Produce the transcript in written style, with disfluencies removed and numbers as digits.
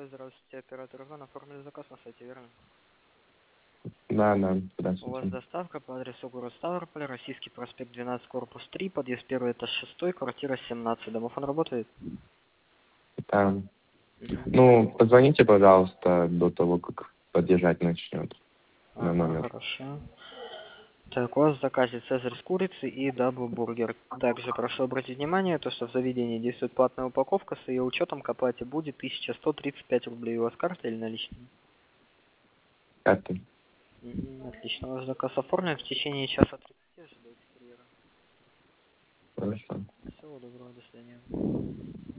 Здравствуйте, оператор Иван. Оформили заказ на сайте, верно? Да, У вас здравствуйте. доставка по адресу город Ставрополь, Российский проспект 12, корпус 3, подъезд 1, этаж 6, квартира 17. Домофон работает? Да. Мгм. Ну, позвоните, пожалуйста, до того, как подъезжать начнет на Ага, номер. хорошо. Так, у вас в заказе цезарь с курицей и даблбургер. Также прошу обратить внимание, то, что в заведении действует платная упаковка, с ее учетом к оплате будет 1135 рублей. У вас карта или наличные? Это. Отлично, ваш заказ оформлен. В течение часа 30 ожидайте курьера. Хорошо. Всего доброго, до свидания.